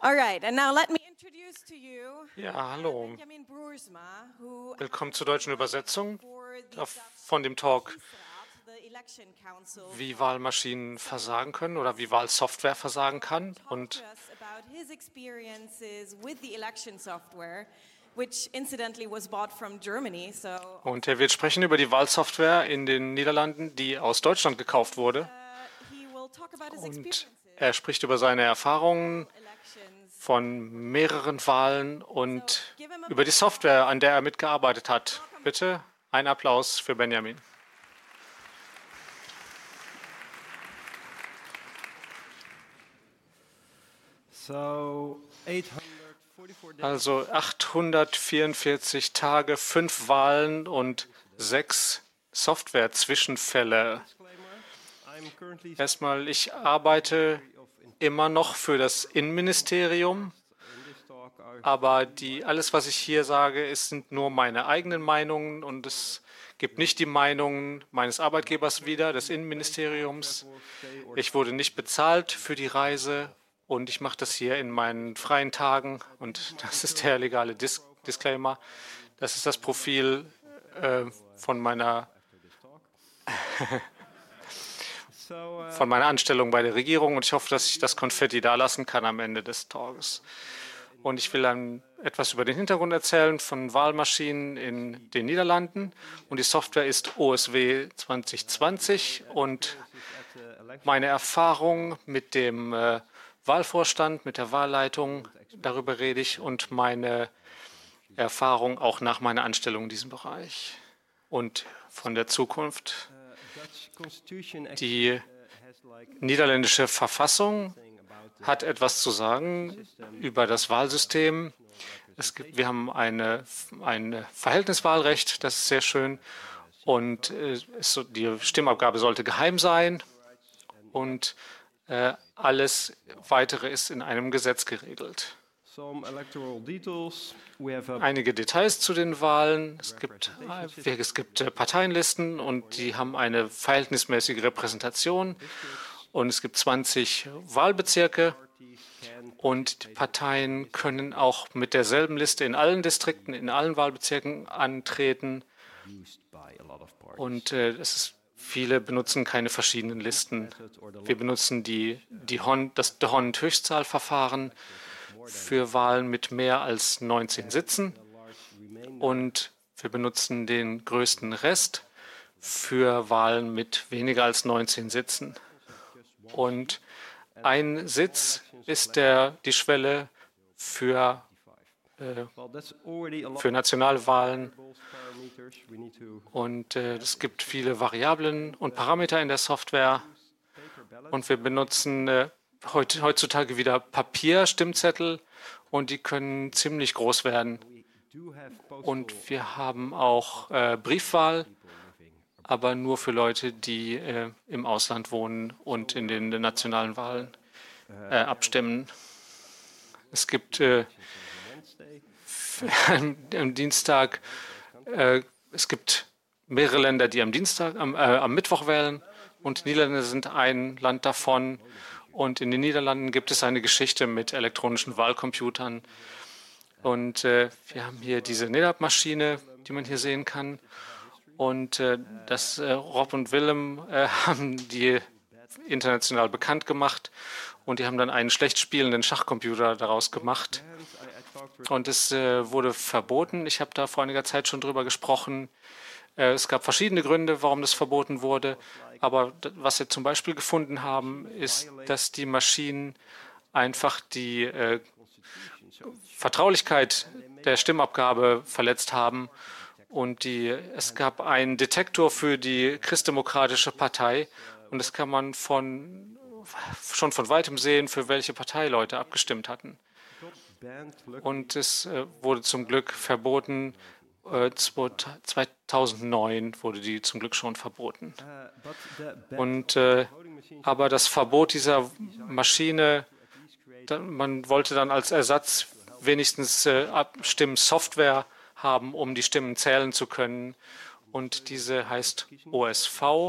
All right, and now let me introduce to you Ja, hallo. Benjamin Broersma, who Willkommen zur deutschen Übersetzung for von dem Talk, the Election Council wie Wahlmaschinen versagen können oder wie Wahlsoftware versagen kann. talked Und to us about his experiences with the election software, which incidentally was bought from Germany. er wird sprechen über die Wahlsoftware in den Niederlanden, die aus Deutschland gekauft wurde. He will talk about his Und experiences er spricht über seine Erfahrungen elections. von mehreren Wahlen und über die Software, an der er mitgearbeitet hat. Bitte ein Applaus für Benjamin. Also 844 Tage, 5 Wahlen und 6 Software-Zwischenfälle. Erstmal, ich arbeite immer noch für das Innenministerium, aber alles, was ich hier sage, sind nur meine eigenen Meinungen und es gibt nicht die Meinungen meines Arbeitgebers wieder, des Innenministeriums. Ich wurde nicht bezahlt für die Reise und ich mache das hier in meinen freien Tagen und das ist der legale Disclaimer. Das ist das Profil von meiner Anstellung bei der Regierung und ich hoffe, dass ich das Konfetti da lassen kann am Ende des Talks. Und ich will dann etwas über den Hintergrund erzählen von Wahlmaschinen in den Niederlanden. Und die Software ist OSW 2020 und meine Erfahrung mit dem Wahlvorstand, mit der Wahlleitung, darüber rede ich und meine Erfahrung auch nach meiner Anstellung in diesem Bereich und von der Zukunft. Die niederländische Verfassung hat etwas zu sagen über das Wahlsystem. Wir haben ein Verhältniswahlrecht, das ist sehr schön. Und die Stimmabgabe sollte geheim sein. Und alles Weitere ist in einem Gesetz geregelt. Einige Details zu den Wahlen. Es gibt Parteienlisten und die haben eine verhältnismäßige Repräsentation. Und es gibt 20 Wahlbezirke und die Parteien können auch mit derselben Liste in allen Distrikten, in allen Wahlbezirken antreten. Und viele benutzen keine verschiedenen Listen. Wir benutzen das D'Hondt-Höchstzahlverfahren für Wahlen mit mehr als 19 Sitzen und wir benutzen den größten Rest für Wahlen mit weniger als 19 Sitzen. Und ein Sitz ist die Schwelle für nationale Wahlen. Und es gibt viele Variablen und Parameter in der Software. Und wir benutzen heutzutage wieder Papierstimmzettel und die können ziemlich groß werden. Und wir haben auch Briefwahl, aber nur für Leute, die im Ausland wohnen und in den nationalen Wahlen abstimmen. Es gibt am Dienstag, es gibt mehrere Länder, die am Mittwoch wählen und die Niederlande sind ein Land davon. Und in den Niederlanden gibt es eine Geschichte mit elektronischen Wahlcomputern. Und wir haben hier diese NEDAP-Maschine, die man hier sehen kann. Und Rob und Willem haben die international bekannt gemacht. Und die haben dann einen schlecht spielenden Schachcomputer daraus gemacht. Und es wurde verboten. Ich habe da vor einiger Zeit schon drüber gesprochen. Es gab verschiedene Gründe, warum das verboten wurde. Aber was wir zum Beispiel gefunden haben, ist, dass die Maschinen einfach die Vertraulichkeit der Stimmabgabe verletzt haben. Und es gab einen Detektor für die Christdemokratische Partei. Und das kann man schon von weitem sehen, für welche Partei Leute abgestimmt hatten. Und es wurde zum Glück verboten. 2009 wurde die zum Glück schon verboten. Aber das Verbot dieser Maschine, man wollte dann als Ersatz wenigstens Abstimmsoftware haben, um die Stimmen zählen zu können. Und diese heißt OSV,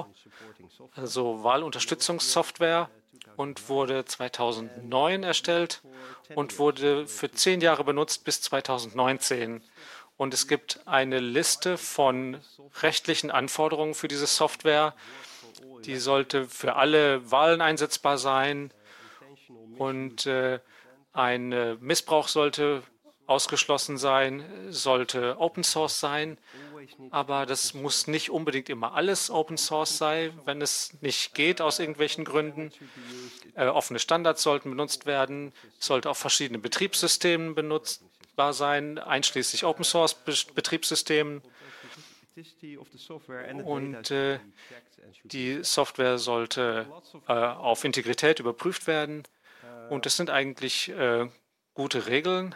also Wahlunterstützungssoftware, und wurde 2009 erstellt und wurde für 10 Jahre benutzt bis 2019. Und es gibt eine Liste von rechtlichen Anforderungen für diese Software. Die sollte für alle Wahlen einsetzbar sein und ein Missbrauch sollte ausgeschlossen sein, sollte Open Source sein, aber das muss nicht unbedingt immer alles Open Source sein, wenn es nicht geht aus irgendwelchen Gründen. Offene Standards sollten benutzt werden, sollte auf verschiedenen Betriebssystemen benutzbar sein, einschließlich Open Source Betriebssystemen. Und die Software sollte auf Integrität überprüft werden. Und das sind eigentlich gute Regeln.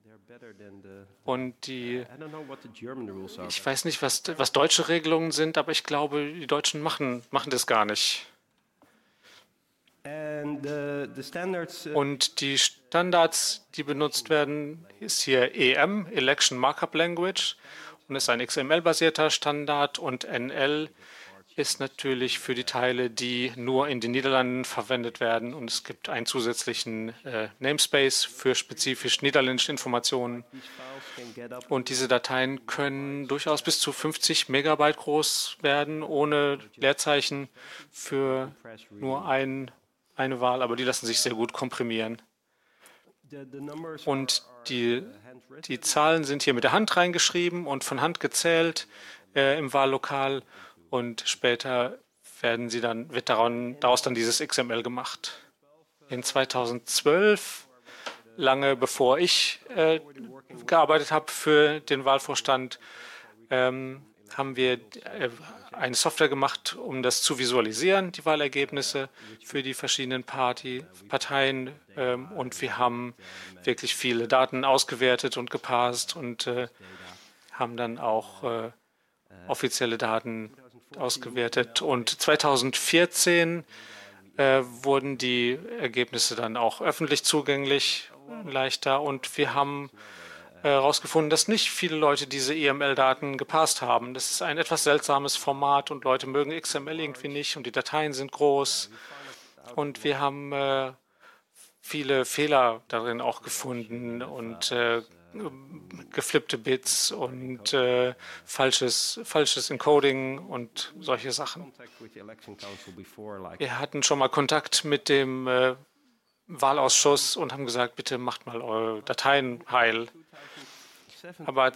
Und ich weiß nicht, was deutsche Regelungen sind, aber ich glaube, die Deutschen machen das gar nicht. Und die Standards, die benutzt werden, ist hier EM, Election Markup Language, und ist ein XML-basierter Standard, und NL ist natürlich für die Teile, die nur in den Niederlanden verwendet werden. Und es gibt einen zusätzlichen Namespace für spezifisch niederländische Informationen. Und diese Dateien können durchaus bis zu 50 Megabyte groß werden, ohne Leerzeichen, für nur eine Wahl. Aber die lassen sich sehr gut komprimieren. Und die Zahlen sind hier mit der Hand reingeschrieben und von Hand gezählt im Wahllokal. Und später wird daraus dann dieses XML gemacht. In 2012, lange bevor ich gearbeitet habe für den Wahlvorstand, haben wir eine Software gemacht, um das zu visualisieren, die Wahlergebnisse für die verschiedenen Parteien. Und wir haben wirklich viele Daten ausgewertet und geparst und haben dann auch offizielle Daten ausgewertet. Und 2014 wurden die Ergebnisse dann auch öffentlich zugänglich, leichter. Und wir haben herausgefunden, dass nicht viele Leute diese EML-Daten gepasst haben. Das ist ein etwas seltsames Format und Leute mögen XML irgendwie nicht und die Dateien sind groß. Und wir haben viele Fehler darin auch gefunden und geflippte Bits und falsches Encoding und solche Sachen. Wir hatten schon mal Kontakt mit dem Wahlausschuss und haben gesagt, bitte macht mal eure Dateien heil. Aber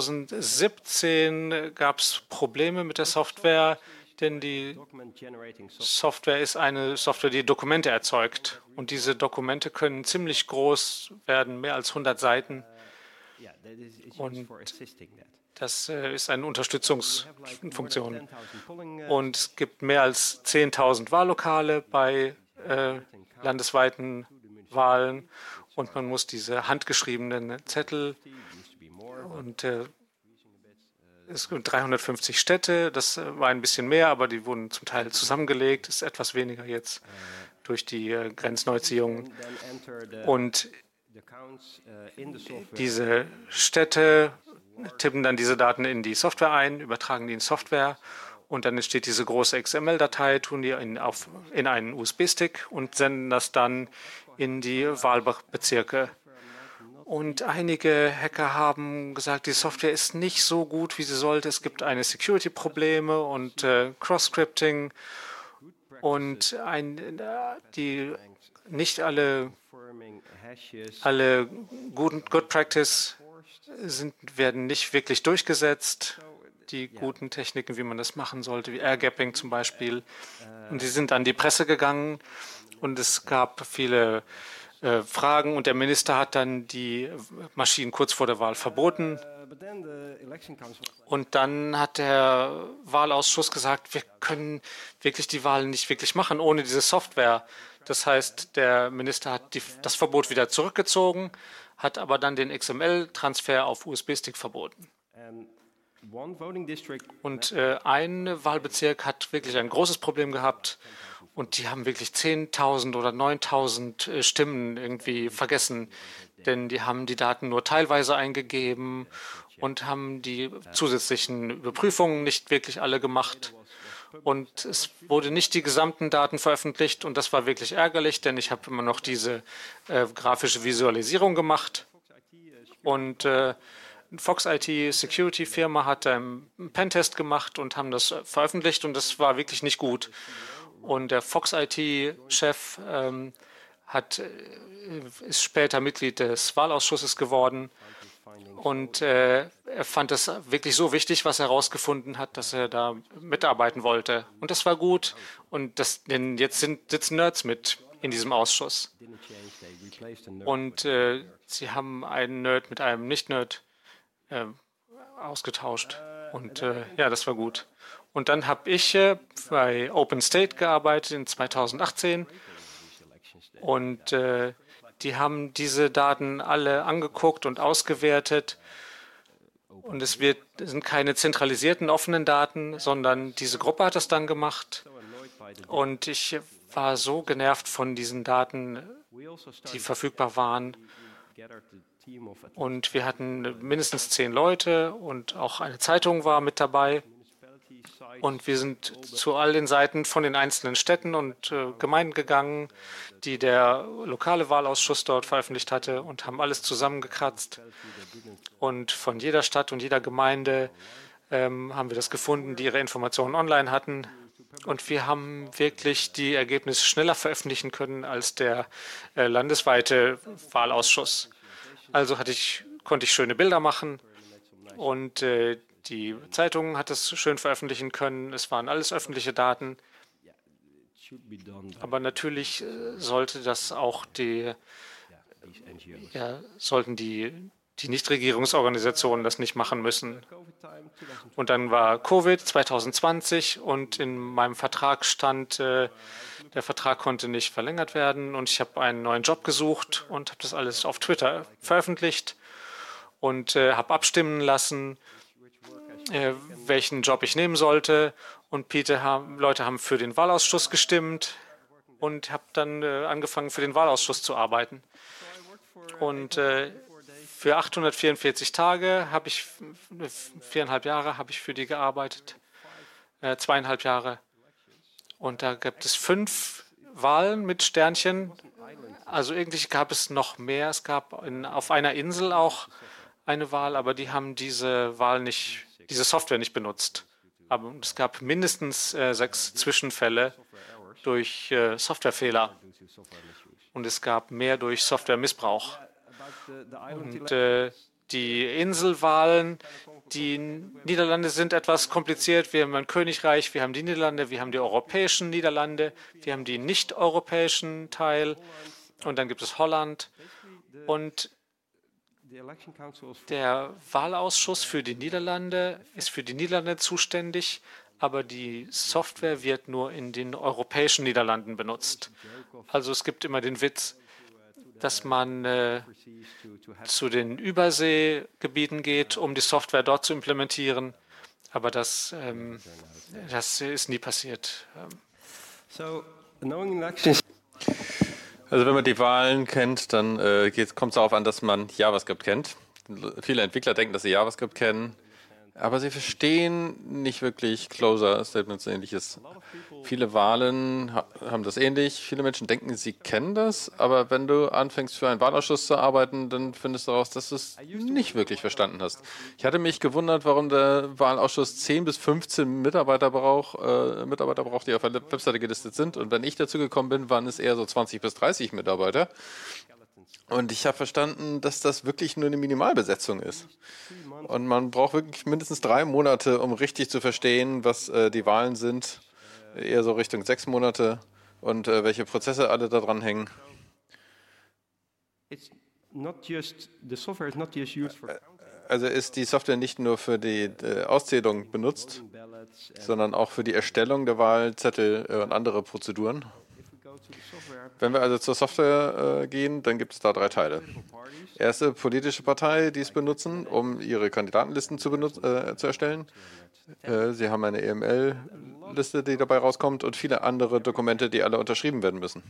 2017 gab es Probleme mit der Software, denn die Software ist eine Software, die Dokumente erzeugt. Und diese Dokumente können ziemlich groß werden, mehr als 100 Seiten. Und das ist eine Unterstützungsfunktion. Und es gibt mehr als 10.000 Wahllokale bei landesweiten Wahlen. Und man muss diese handgeschriebenen Zettel, und es gibt 350 Städte, das war ein bisschen mehr, aber die wurden zum Teil zusammengelegt, ist etwas weniger jetzt durch die Grenzneuziehungen. Und diese Städte tippen dann diese Daten in die Software ein, übertragen die in Software und dann entsteht diese große XML-Datei, tun die in einen USB-Stick und senden das dann in die Wahlbezirke. Und einige Hacker haben gesagt, die Software ist nicht so gut, wie sie sollte. Es gibt eine Security-Probleme und Cross-Scripting und nicht alle Good Practice werden nicht wirklich durchgesetzt. Die guten Techniken, wie man das machen sollte, wie Air-Gapping zum Beispiel. Und die sind an die Presse gegangen und es gab viele Fragen und der Minister hat dann die Maschinen kurz vor der Wahl verboten. Und dann hat der Wahlausschuss gesagt, wir können wirklich die Wahlen nicht wirklich machen ohne diese Software. Das heißt, der Minister hat das Verbot wieder zurückgezogen, hat aber dann den XML-Transfer auf USB-Stick verboten. Und ein Wahlbezirk hat wirklich ein großes Problem gehabt und die haben wirklich 10.000 oder 9.000 Stimmen irgendwie vergessen, denn die haben die Daten nur teilweise eingegeben und haben die zusätzlichen Überprüfungen nicht wirklich alle gemacht. und es wurde nicht die gesamten Daten veröffentlicht und das war wirklich ärgerlich, denn ich habe immer noch diese grafische Visualisierung gemacht und Fox IT Security Firma hat einen Pentest gemacht und haben das veröffentlicht und das war wirklich nicht gut. Und der Fox IT Chef ist später Mitglied des Wahlausschusses geworden und er fand es wirklich so wichtig, was er herausgefunden hat, dass er da mitarbeiten wollte. Und das war gut und denn jetzt sitzen Nerds mit in diesem Ausschuss. Und sie haben einen Nerd mit einem Nicht-Nerd ausgetauscht. Und ja, das war gut. Und dann habe ich bei OpenState gearbeitet in 2018. Und die haben diese Daten alle angeguckt und ausgewertet. Und es sind keine zentralisierten offenen Daten, sondern diese Gruppe hat das dann gemacht. Und ich war so genervt von diesen Daten, die verfügbar waren. Und wir hatten mindestens 10 Leute und auch eine Zeitung war mit dabei. Und wir sind zu all den Seiten von den einzelnen Städten und Gemeinden gegangen, die der lokale Wahlausschuss dort veröffentlicht hatte und haben alles zusammengekratzt. Und von jeder Stadt und jeder Gemeinde haben wir das gefunden, die ihre Informationen online hatten. Und wir haben wirklich die Ergebnisse schneller veröffentlichen können als der landesweite Wahlausschuss. Also konnte ich schöne Bilder machen und die Zeitung hat es schön veröffentlichen können. Es waren alles öffentliche Daten. Aber natürlich sollte das auch sollten die Nichtregierungsorganisationen das nicht machen müssen. Und dann war Covid 2020 und in meinem Vertrag stand, der Vertrag konnte nicht verlängert werden und ich habe einen neuen Job gesucht und habe das alles auf Twitter veröffentlicht und habe abstimmen lassen, welchen Job ich nehmen sollte. Und Leute haben für den Wahlausschuss gestimmt und habe dann angefangen, für den Wahlausschuss zu arbeiten. Und für 844 Tage habe ich, 4,5 Jahre habe ich für die gearbeitet, 2,5 Jahre. Und da gibt es 5 Wahlen mit Sternchen. Also eigentlich gab es noch mehr. Es gab auf einer Insel auch eine Wahl, aber die haben diese Software nicht benutzt. Aber es gab mindestens 6 Zwischenfälle durch Softwarefehler. Und es gab mehr durch Softwaremissbrauch. Und die Inselwahlen, die Niederlande sind etwas kompliziert. Wir haben ein Königreich, wir haben die Niederlande, wir haben die europäischen Niederlande, wir haben den nicht-europäischen Teil und dann gibt es Holland. Und der Wahlausschuss für die Niederlande ist für die Niederlande zuständig, aber die Software wird nur in den europäischen Niederlanden benutzt. Also es gibt immer den Witz, dass man zu den Überseegebieten geht, um die Software dort zu implementieren. Aber das ist nie passiert. Also wenn man die Wahlen kennt, dann kommt es darauf an, dass man JavaScript kennt. Viele Entwickler denken, dass sie JavaScript kennen, aber sie verstehen nicht wirklich Closure-Statements und Ähnliches. Viele Wahlen haben das ähnlich. Viele Menschen denken, sie kennen das, aber wenn du anfängst, für einen Wahlausschuss zu arbeiten, dann findest du heraus, dass du es nicht wirklich verstanden hast. Ich hatte mich gewundert, warum der Wahlausschuss 10 bis 15 Mitarbeiter braucht, die auf der Webseite gelistet sind. Und wenn ich dazu gekommen bin, waren es eher so 20 bis 30 Mitarbeiter. Und ich habe verstanden, dass das wirklich nur eine Minimalbesetzung ist. Und man braucht wirklich mindestens 3 Monate, um richtig zu verstehen, was die Wahlen sind. Eher so Richtung 6 Monate und welche Prozesse alle da dran hängen. Also ist die Software nicht nur für die Auszählung benutzt, sondern auch für die Erstellung der Wahlzettel und andere Prozeduren. Wenn wir also zur Software gehen, dann gibt es da 3 Teile. Erste politische Partei, die es benutzen, um ihre Kandidatenlisten zu erstellen. Sie haben eine EML-Liste, die dabei rauskommt und viele andere Dokumente, die alle unterschrieben werden müssen.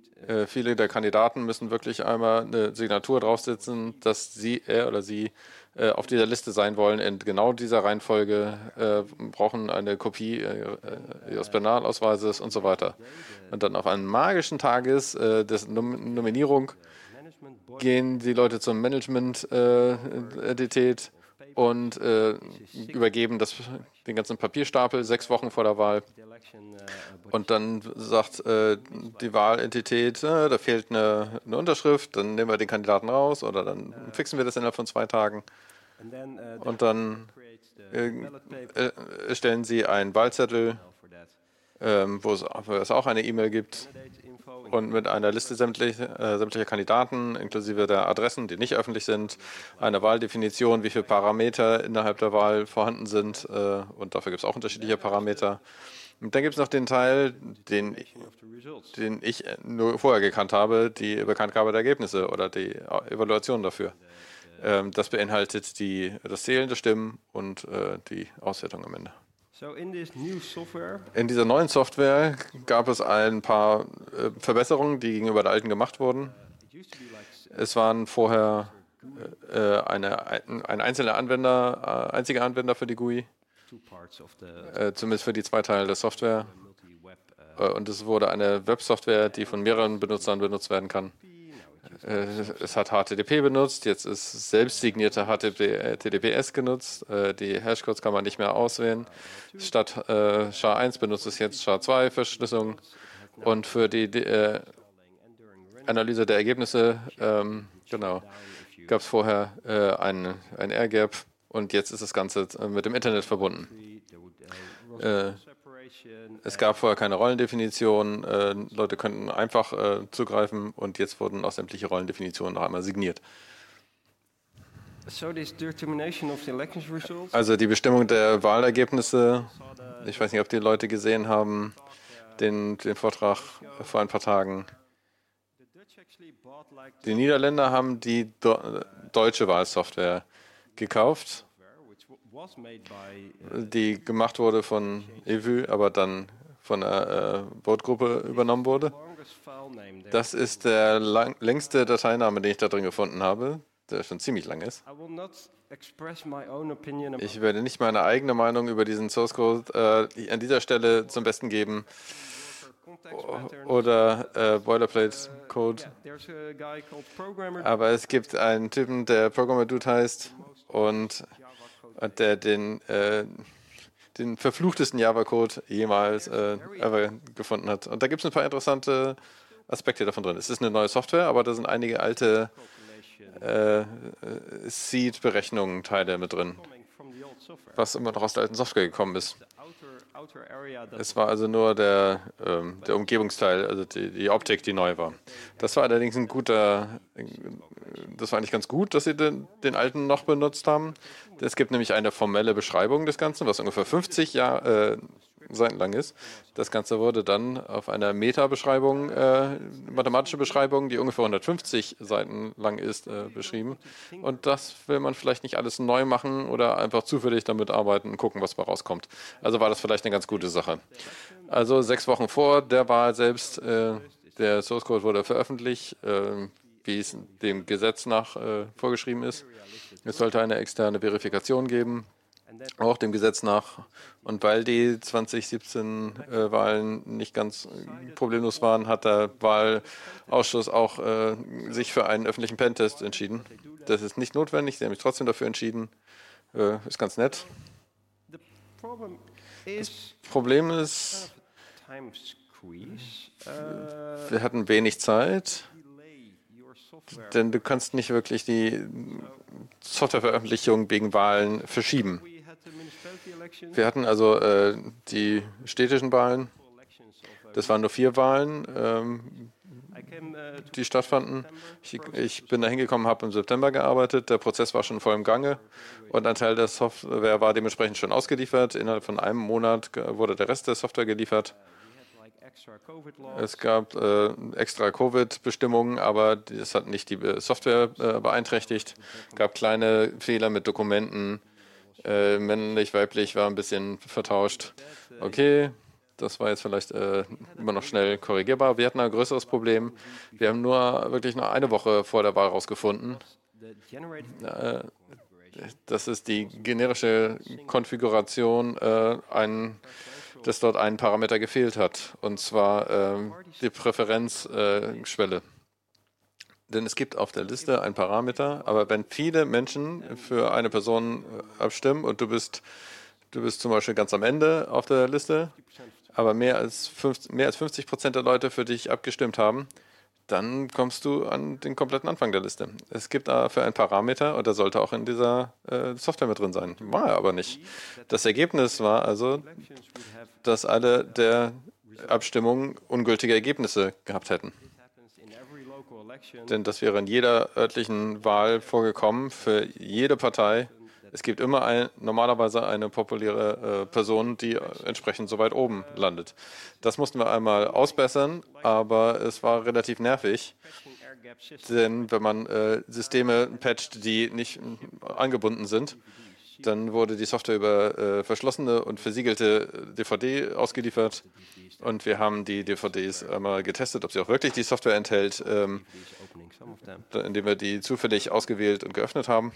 Viele der Kandidaten müssen wirklich einmal eine Signatur draufsetzen, dass er oder sie auf dieser Liste sein wollen, in genau dieser Reihenfolge, brauchen eine Kopie ihres Personalausweises und so weiter. Und dann auf einen magischen Tages der Nominierung gehen die Leute zur Management-Entität und übergeben den ganzen Papierstapel 6 Wochen vor der Wahl. Und dann sagt die Wahlentität, da fehlt eine Unterschrift, dann nehmen wir den Kandidaten raus oder dann fixen wir das innerhalb von 2 Tagen. Und dann erstellen sie einen Wahlzettel, wo es auch eine E-Mail gibt und mit einer Liste sämtlicher Kandidaten, inklusive der Adressen, die nicht öffentlich sind, einer Wahldefinition, wie viele Parameter innerhalb der Wahl vorhanden sind, und dafür gibt es auch unterschiedliche Parameter. Und dann gibt es noch den Teil, den ich nur vorher gekannt habe, die Bekanntgabe der Ergebnisse oder die Evaluation dafür. Das beinhaltet das Zählen der Stimmen und die Auswertung am Ende. In dieser neuen Software gab es ein paar Verbesserungen, die gegenüber der alten gemacht wurden. Es waren vorher ein einziger Anwender für die GUI, zumindest für die 2 Teile der Software. Und es wurde eine Websoftware, die von mehreren Benutzern benutzt werden kann. Es hat HTTP benutzt, jetzt ist selbstsignierte HTTPS genutzt. Die Hashcodes kann man nicht mehr auswählen. Statt SHA-1 benutzt es jetzt SHA-2-Verschlüsselung. Und für die Analyse der Ergebnisse gab es vorher ein Air-Gap und jetzt ist das Ganze mit dem Internet verbunden. Es gab vorher keine Rollendefinition, Leute könnten einfach zugreifen und jetzt wurden auch sämtliche Rollendefinitionen noch einmal signiert. Also die Bestimmung der Wahlergebnisse, ich weiß nicht, ob die Leute gesehen haben, den Vortrag vor ein paar Tagen. Die Niederländer haben die deutsche Wahlsoftware gekauft, die gemacht wurde von EVU, aber dann von der Vote-Gruppe übernommen wurde. Das ist der längste Dateiname, den ich da drin gefunden habe, der schon ziemlich lang ist. Ich werde nicht meine eigene Meinung über diesen Source Code an dieser Stelle zum Besten geben oder Boilerplate Code. Aber es gibt einen Typen, der Programmer Dude heißt und der den verfluchtesten Java-Code jemals ever gefunden hat. Und da gibt es ein paar interessante Aspekte davon drin. Es ist eine neue Software, aber da sind einige alte Seed-Berechnungen Teile mit drin, was immer noch aus der alten Software gekommen ist. Es war also nur der Umgebungsteil, also die Optik, die neu war. Das war allerdings das war eigentlich ganz gut, dass sie den alten noch benutzt haben. Es gibt nämlich eine formelle Beschreibung des Ganzen, was ungefähr 50 Seiten lang ist. Das Ganze wurde dann auf einer Meta-Beschreibung, mathematische Beschreibung, die ungefähr 150 Seiten lang ist, beschrieben. Und das will man vielleicht nicht alles neu machen oder einfach zufällig damit arbeiten und gucken, was da rauskommt. Also war das vielleicht eine ganz gute Sache. Also 6 Wochen vor der Wahl selbst, der Source Code wurde veröffentlicht, wie es dem Gesetz nach vorgeschrieben ist. Es sollte eine externe Verifikation geben, auch dem Gesetz nach. Und weil die 2017 Wahlen nicht ganz problemlos waren, hat der Wahlausschuss auch sich für einen öffentlichen Pentest entschieden. Das ist nicht notwendig, sie haben sich trotzdem dafür entschieden. Ist ganz nett. Das Problem ist, wir hatten wenig Zeit, denn du kannst nicht wirklich die Softwareveröffentlichung wegen Wahlen verschieben. Wir hatten also die städtischen Wahlen. Das waren nur 4 Wahlen, die stattfanden. Ich bin da hingekommen, habe im September gearbeitet. Der Prozess war schon voll im Gange und ein Teil der Software war dementsprechend schon ausgeliefert. Innerhalb von einem Monat wurde der Rest der Software geliefert. Es gab extra Covid-Bestimmungen, aber das hat nicht die Software beeinträchtigt. Es gab kleine Fehler mit Dokumenten. Männlich, weiblich war ein bisschen vertauscht. Okay, das war jetzt vielleicht immer noch schnell korrigierbar. Wir hatten ein größeres Problem. Wir haben wirklich nur eine Woche vor der Wahl rausgefunden, Das ist die generische Konfiguration, dass dort ein Parameter gefehlt hat, und zwar die Präferenzschwelle. Denn es gibt auf der Liste einen Parameter, aber wenn viele Menschen für eine Person abstimmen und du bist zum Beispiel ganz am Ende auf der Liste, aber mehr als 50% der Leute für dich abgestimmt haben, dann kommst du an den kompletten Anfang der Liste. Es gibt dafür einen Parameter und der sollte auch in dieser Software mit drin sein. War er aber nicht. Das Ergebnis war also, dass alle der Abstimmungen ungültige Ergebnisse gehabt hätten. Denn das wäre in jeder örtlichen Wahl vorgekommen, für jede Partei. Es gibt immer normalerweise eine populäre Person, die entsprechend so weit oben landet. Das mussten wir einmal ausbessern, aber es war relativ nervig. Denn wenn man Systeme patcht, die nicht angebunden sind, dann wurde die Software über verschlossene und versiegelte DVD ausgeliefert. Und wir haben die DVDs einmal getestet, ob sie auch wirklich die Software enthält, indem wir die zufällig ausgewählt und geöffnet haben.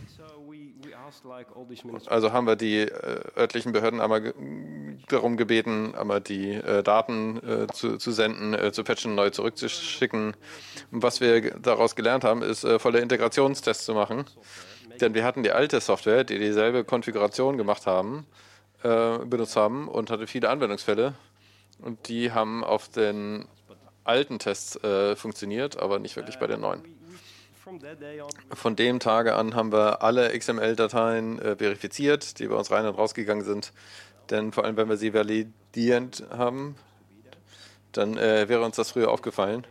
Also haben wir die örtlichen Behörden einmal darum gebeten, einmal die Daten zu senden, zu patchen, neu zurückzuschicken. Und was wir daraus gelernt haben, ist, volle Integrationstests zu machen. Denn wir hatten die alte Software, die dieselbe Konfiguration benutzt haben und hatte viele Anwendungsfälle. Und die haben auf den alten Tests funktioniert, aber nicht wirklich bei den neuen. Von dem Tage an haben wir alle XML-Dateien verifiziert, die bei uns rein und rausgegangen sind. Denn vor allem, wenn wir sie validierend haben, dann wäre uns das früher aufgefallen.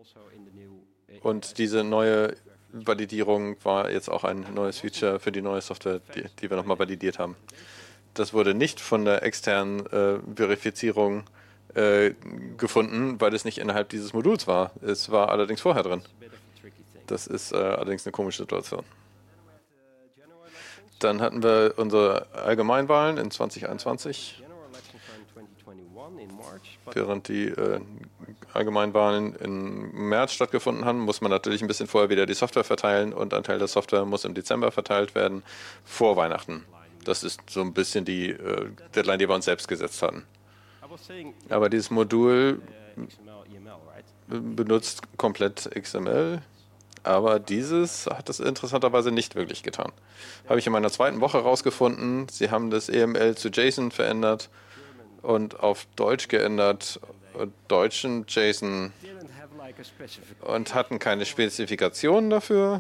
Und diese neue Validierung war jetzt auch ein neues Feature für die neue Software, die wir nochmal validiert haben. Das wurde nicht von der externen Verifizierung gefunden, weil es nicht innerhalb dieses Moduls war. Es war allerdings vorher drin. Das ist allerdings eine komische Situation. Dann hatten wir unsere Allgemeinwahlen in 2021. Während die Allgemeinwahlen im März stattgefunden haben, muss man natürlich ein bisschen vorher wieder die Software verteilen und ein Teil der Software muss im Dezember verteilt werden, vor Weihnachten. Das ist so ein bisschen die Deadline, die wir uns selbst gesetzt hatten. Aber dieses Modul benutzt komplett XML. Aber dieses hat es interessanterweise nicht wirklich getan. Habe ich in meiner zweiten Woche herausgefunden. Sie haben das EML zu JSON verändert und auf Deutsch geändert, deutschen JSON, und hatten keine Spezifikationen dafür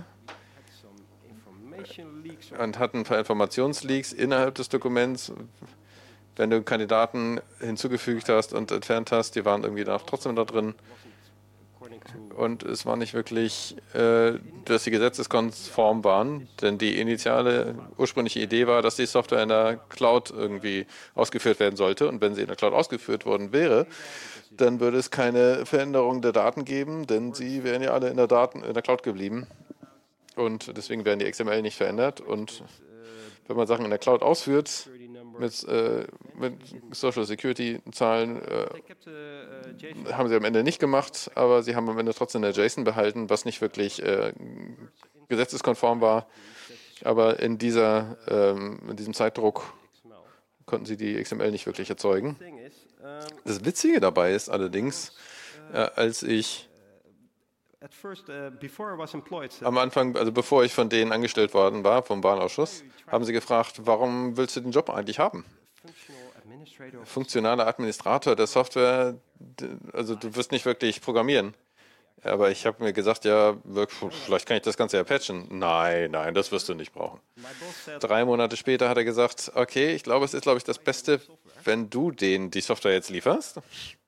und hatten ein paar Informationsleaks innerhalb des Dokuments. Wenn du Kandidaten hinzugefügt hast und entfernt hast, die waren irgendwie trotzdem da drin. Und es war nicht wirklich, dass sie gesetzeskonform waren, denn die ursprüngliche Idee war, dass die Software in der Cloud irgendwie ausgeführt werden sollte. Und wenn sie in der Cloud ausgeführt worden wäre, dann würde es keine Veränderung der Daten geben, denn sie wären ja alle in der Cloud geblieben. Und deswegen werden die XML nicht verändert. Und wenn man Sachen in der Cloud ausführt, mit Social Security Zahlen haben sie am Ende nicht gemacht, aber sie haben am Ende trotzdem eine JSON behalten, was nicht wirklich gesetzeskonform war. Aber in diesem Zeitdruck konnten sie die XML nicht wirklich erzeugen. Das Witzige dabei ist allerdings, als ich am Anfang, also bevor ich von denen angestellt worden war, vom Wahlausschuss, haben sie gefragt, warum willst du den Job eigentlich haben? Funktionaler Administrator der Software, also du wirst nicht wirklich programmieren. Aber ich habe mir gesagt, ja, vielleicht kann ich das Ganze ja patchen. Nein, das wirst du nicht brauchen. 3 Monate später hat er gesagt, okay, es ist, glaube ich, das Beste, wenn du denen die Software jetzt lieferst.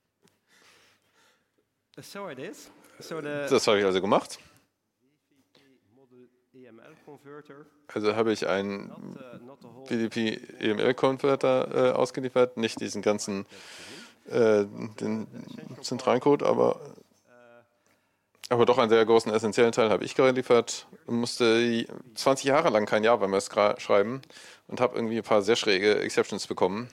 Das habe ich also gemacht. Also habe ich einen BDP-EML-Converter ausgeliefert, nicht diesen ganzen den zentralen Code, aber doch einen sehr großen essentiellen Teil habe ich geliefert. Ich musste 20 Jahre lang kein Java mehr schreiben und habe irgendwie ein paar sehr schräge Exceptions bekommen.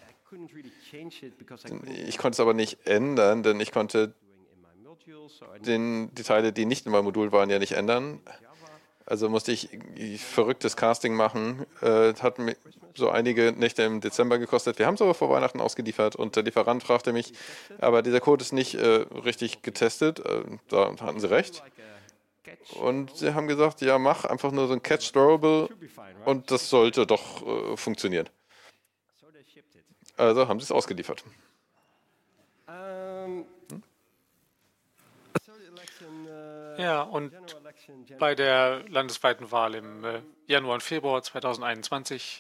Ich konnte es aber nicht ändern, denn ich konnte die Teile, die nicht in meinem Modul waren, ja nicht ändern. Also musste ich verrücktes Casting machen. Hat mir so einige Nächte im Dezember gekostet. Wir haben es aber vor Weihnachten ausgeliefert und der Lieferant fragte mich, aber dieser Code ist nicht richtig getestet. Da hatten sie recht. Und sie haben gesagt, ja, mach einfach nur so ein Catch Throwable und das sollte doch funktionieren. Also haben sie es ausgeliefert. Ja, und bei der landesweiten Wahl im Januar und Februar 2021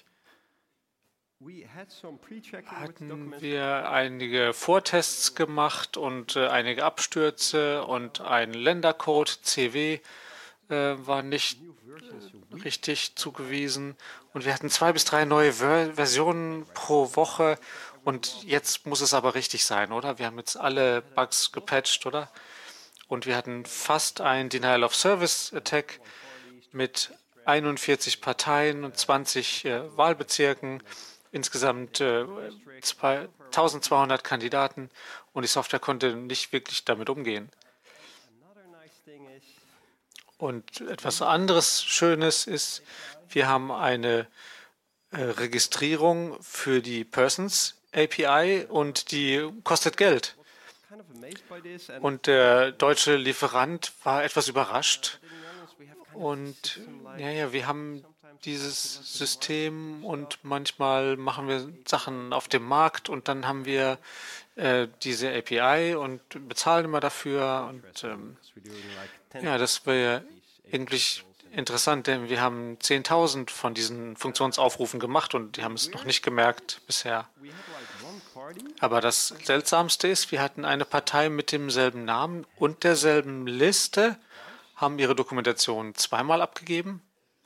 hatten wir einige Vortests gemacht und einige Abstürze und ein Ländercode CW war nicht richtig zugewiesen und wir hatten 2 bis 3 neue Versionen pro Woche und jetzt muss es aber richtig sein, oder? Wir haben jetzt alle Bugs gepatcht, oder? Und wir hatten fast ein Denial-of-Service-Attack mit 41 Parteien und 20 Wahlbezirken, insgesamt 1200 Kandidaten und die Software konnte nicht wirklich damit umgehen. Und etwas anderes Schönes ist, wir haben eine Registrierung für die Persons API und die kostet Geld. Und der deutsche Lieferant war etwas überrascht. Und ja, wir haben dieses System und manchmal machen wir Sachen auf dem Markt und dann haben wir diese API und bezahlen immer dafür. Und ja, das wäre eigentlich interessant, denn wir haben 10.000 von diesen Funktionsaufrufen gemacht und die haben es noch nicht gemerkt bisher. Aber das Seltsamste ist, wir hatten eine Partei mit demselben Namen und derselben Liste, haben ihre Dokumentation zweimal abgegeben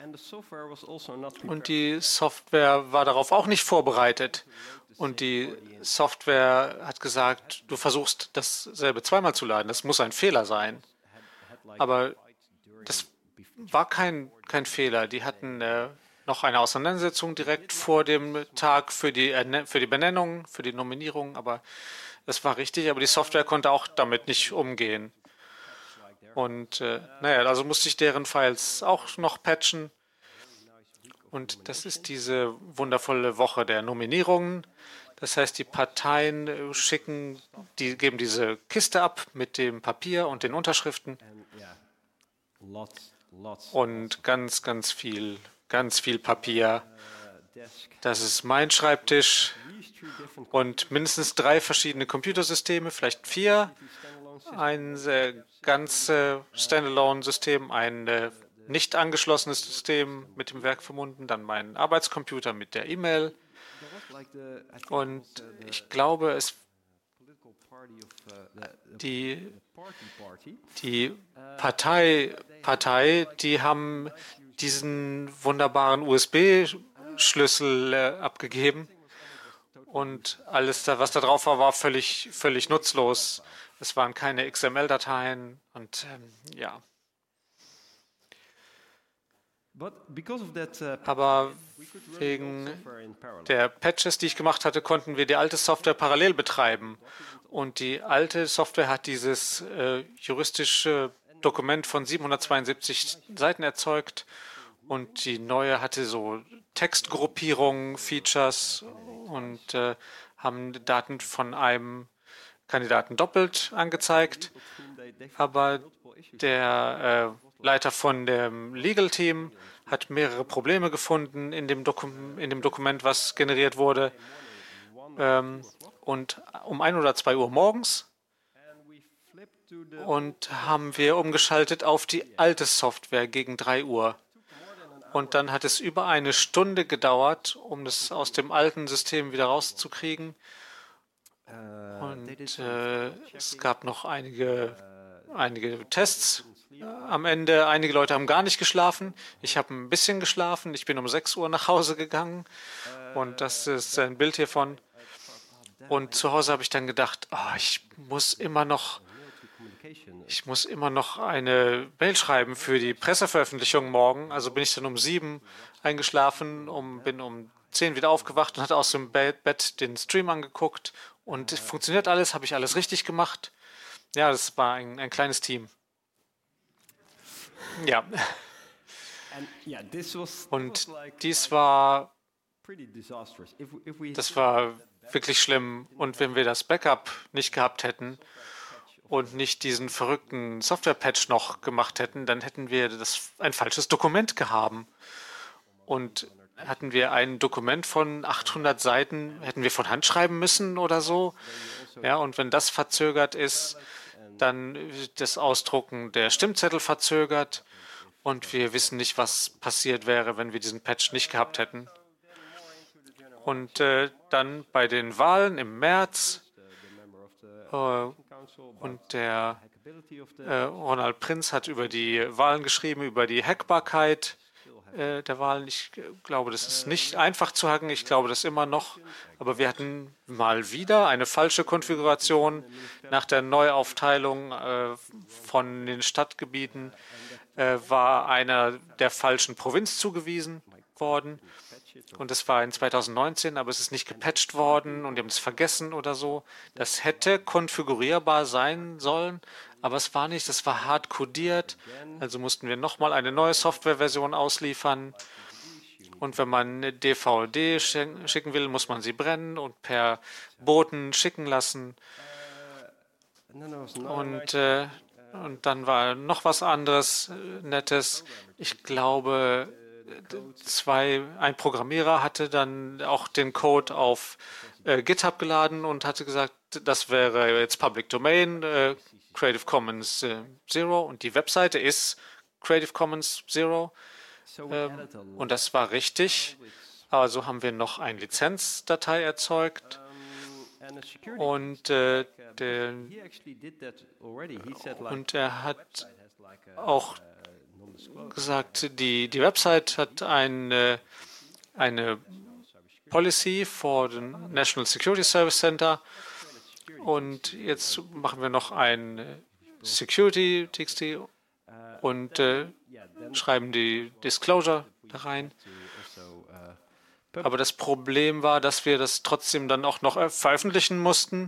und die Software war darauf auch nicht vorbereitet. Und die Software hat gesagt, du versuchst dasselbe zweimal zu laden, das muss ein Fehler sein. Aber das war kein Fehler. Die hatten noch eine Auseinandersetzung direkt vor dem Tag für die Benennung, für die Nominierung, aber das war richtig, aber die Software konnte auch damit nicht umgehen. Und naja, also musste ich deren Files auch noch patchen. Und das ist diese wundervolle Woche der Nominierungen. Das heißt, die Parteien geben diese Kiste ab mit dem Papier und den Unterschriften. Und ganz viel Papier. Das ist mein Schreibtisch und mindestens 3 verschiedene Computersysteme, vielleicht 4. Ein ganz Standalone-System, ein nicht angeschlossenes System mit dem Werk verbunden, dann mein Arbeitscomputer mit der E-Mail. Und ich glaube, die Partei, die haben diesen wunderbaren USB-Schlüssel abgegeben und alles, was da drauf war, war völlig nutzlos. Es waren keine XML-Dateien und ja. Aber wegen der Patches, die ich gemacht hatte, konnten wir die alte Software parallel betreiben. Und die alte Software hat dieses juristische Dokument von 772 Seiten erzeugt und die neue hatte so Textgruppierungen, Features und haben Daten von einem Kandidaten doppelt angezeigt. Aber der Leiter von dem Legal Team hat mehrere Probleme gefunden in dem Dokument, was generiert wurde. Und um 1 oder 2 Uhr morgens und haben wir umgeschaltet auf die alte Software gegen 3 Uhr. Und dann hat es über 1 Stunde gedauert, um das aus dem alten System wieder rauszukriegen. Und es gab noch einige Tests am Ende. Einige Leute haben gar nicht geschlafen. Ich habe ein bisschen geschlafen. Ich bin um 6 Uhr nach Hause gegangen. Und das ist ein Bild hiervon. Und zu Hause habe ich dann gedacht, ich muss immer noch eine Mail schreiben für die Presseveröffentlichung morgen. Also bin ich dann um 7 eingeschlafen, bin um 10 wieder aufgewacht und hatte aus dem Bett den Stream angeguckt. Und es funktioniert alles, habe ich alles richtig gemacht. Ja, das war ein kleines Team. Ja. Und das war wirklich schlimm. Und wenn wir das Backup nicht gehabt hätten und nicht diesen verrückten Software-Patch noch gemacht hätten, dann hätten wir ein falsches Dokument gehabt. Und hatten wir ein Dokument von 800 Seiten, hätten wir von Hand schreiben müssen oder so. Ja, und wenn das verzögert ist, dann wird das Ausdrucken der Stimmzettel verzögert und wir wissen nicht, was passiert wäre, wenn wir diesen Patch nicht gehabt hätten. Und dann bei den Wahlen im März und der Ronald Prinz hat über die Wahlen geschrieben, über die Hackbarkeit der Wahlen. Ich glaube, das ist nicht einfach zu hacken. Ich glaube das immer noch. Aber wir hatten mal wieder eine falsche Konfiguration. Nach der Neuaufteilung von den Stadtgebieten war einer der falschen Provinz zugewiesen worden. Und das war in 2019, aber es ist nicht gepatcht worden und die haben es vergessen oder so. Das hätte konfigurierbar sein sollen, aber es war nicht. Das war hart codiert. Also mussten wir nochmal eine neue Softwareversion ausliefern. Und wenn man eine DVD schicken will, muss man sie brennen und per Boten schicken lassen. Und dann war noch was anderes Nettes. Ich glaube, ein Programmierer hatte dann auch den Code auf GitHub geladen und hatte gesagt, das wäre jetzt Public Domain, Creative Commons Zero und die Webseite ist Creative Commons Zero und das war richtig. Also haben wir noch eine Lizenzdatei erzeugt und er hat auch gesagt, die Website hat eine Policy for the National Security Service Center und jetzt machen wir noch ein Security TXT und schreiben die Disclosure da rein. Aber das Problem war, dass wir das trotzdem dann auch noch veröffentlichen mussten.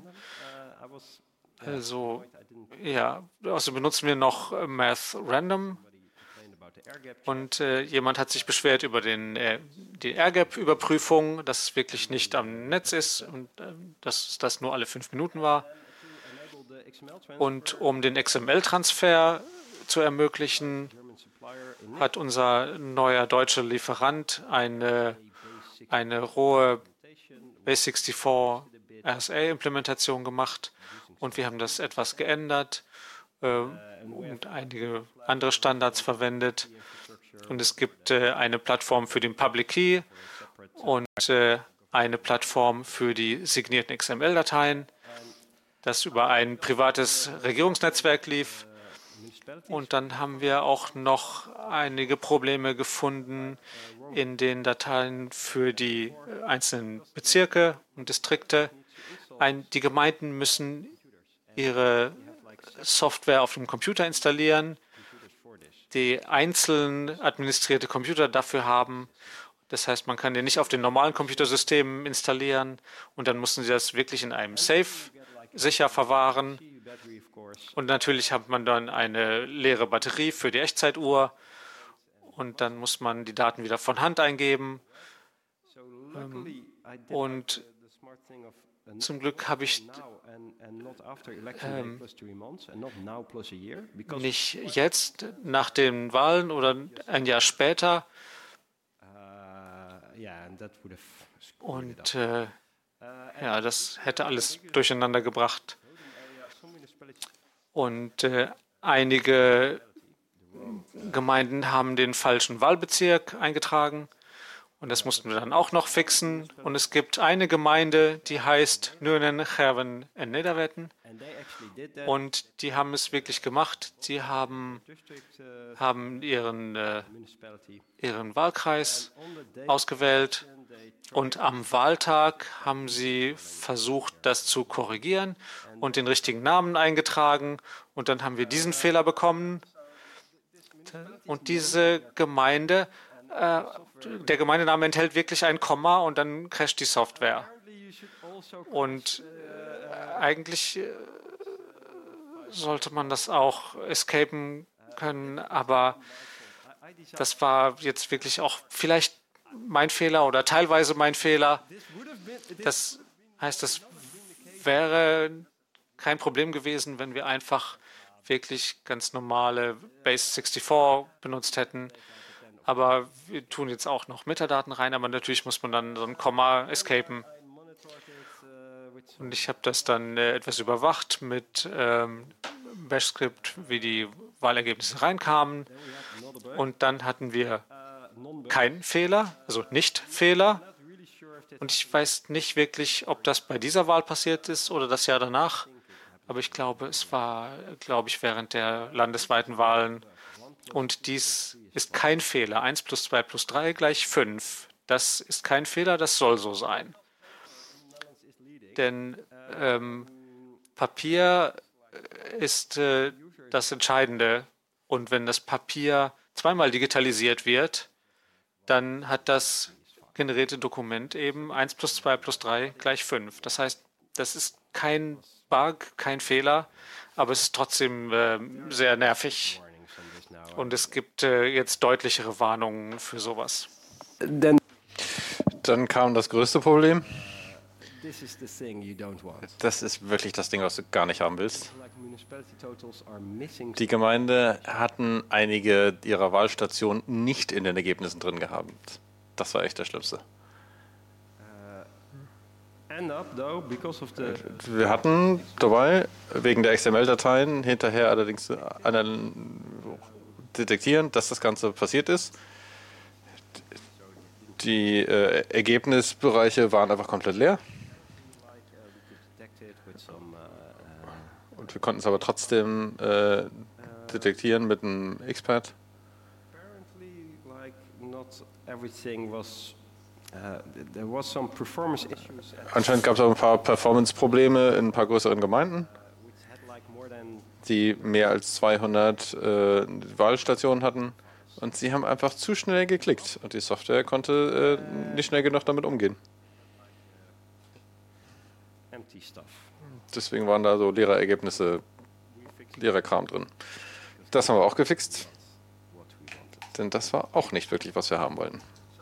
Also ja, also benutzen wir noch Math Random. Und jemand hat sich beschwert über die AirGap-Überprüfung, dass es wirklich nicht am Netz ist und dass das nur alle 5 Minuten war. Und um den XML-Transfer zu ermöglichen, hat unser neuer deutscher Lieferant eine rohe Base64 RSA-Implementation gemacht und wir haben das etwas geändert und einige andere Standards verwendet. Und es gibt eine Plattform für den Public Key und eine Plattform für die signierten XML-Dateien, das über ein privates Regierungsnetzwerk lief. Und dann haben wir auch noch einige Probleme gefunden in den Dateien für die einzelnen Bezirke und Distrikte. Die Gemeinden müssen ihre Software auf dem Computer installieren, die einzeln administrierte Computer dafür haben. Das heißt, man kann den nicht auf den normalen Computersystemen installieren und dann mussten sie das wirklich in einem Safe sicher verwahren. Und natürlich hat man dann eine leere Batterie für die Echtzeituhr und dann muss man die Daten wieder von Hand eingeben. Und zum Glück habe ich nicht jetzt nach den Wahlen oder ein Jahr später. Und ja, das hätte alles durcheinander gebracht. Und einige Gemeinden haben den falschen Wahlbezirk eingetragen. Und das mussten wir dann auch noch fixen. Und es gibt eine Gemeinde, die heißt Nuenen, Gerwen en Nederwetten. Und die haben es wirklich gemacht. Sie haben ihren Wahlkreis ausgewählt. Und am Wahltag haben sie versucht, das zu korrigieren und den richtigen Namen eingetragen. Und dann haben wir diesen Fehler bekommen. Und diese Gemeinde, der Gemeindename enthält wirklich ein Komma und dann crasht die Software. Und eigentlich sollte man das auch escapen können, aber Das war jetzt wirklich auch vielleicht mein Fehler oder teilweise mein Fehler. Das heißt, das wäre kein Problem gewesen, wenn wir einfach wirklich ganz normale Base 64 benutzt hätten. Aber wir tun jetzt auch noch Metadaten rein, aber natürlich muss man dann so ein Komma escapen. Und ich habe das dann etwas überwacht mit Bash-Skript, wie die Wahlergebnisse reinkamen. Und dann hatten wir keinen Fehler, also Nicht-Fehler. Und ich weiß nicht wirklich, ob das bei dieser Wahl passiert ist oder das Jahr danach. Aber ich glaube, es war, während der landesweiten Wahlen. Und dies ist kein Fehler. 1 plus 2 plus 3 gleich 5. Das ist kein Fehler, das soll so sein. Denn Papier ist das Entscheidende. Und wenn das Papier zweimal digitalisiert wird, dann hat das generierte Dokument eben 1 plus 2 plus 3 gleich 5. Das heißt, das ist kein Bug, kein Fehler, aber es ist trotzdem sehr nervig. Und es gibt jetzt deutlichere Warnungen für sowas. Dann kam das größte Problem. Das ist wirklich das Ding, was du gar nicht haben willst. Die Gemeinde hatten einige ihrer Wahlstationen nicht in den Ergebnissen drin gehabt. Das war echt das Schlimmste. Wir hatten dabei, wegen der XML-Dateien, hinterher allerdings detektieren, dass das Ganze passiert ist. Die Ergebnisbereiche waren einfach komplett leer. Und wir konnten es aber trotzdem detektieren mit einem Expert. Anscheinend gab es auch ein paar Performance-Probleme in ein paar größeren Gemeinden, die mehr als 200 Wahlstationen hatten. Und sie haben einfach zu schnell geklickt. Und die Software konnte nicht schnell genug damit umgehen. Deswegen waren da so leere Ergebnisse, leerer Kram drin. Das haben wir auch gefixt. Denn das war auch nicht wirklich, was wir haben wollten.